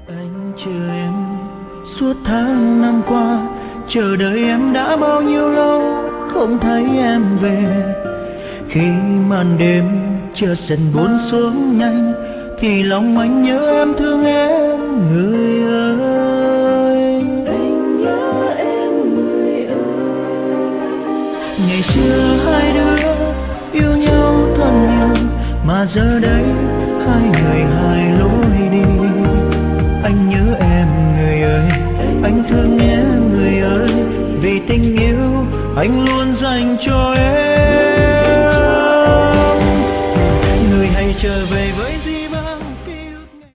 Anh chờ em suốt tháng năm qua, chờ đợi em đã bao nhiêu lâu không thấy em về. Khi màn đêm chợt dần buông xuống nhanh, thì lòng anh nhớ em, thương em người ơi. Anh nhớ em người ơi. Ngày xưa hai đứa yêu nhau thật nhiều, mà giờ đây hai người hai lối đi. Anh nhớ em người ơi, anh thương em người ơi, vì tình yêu anh luôn dành cho em.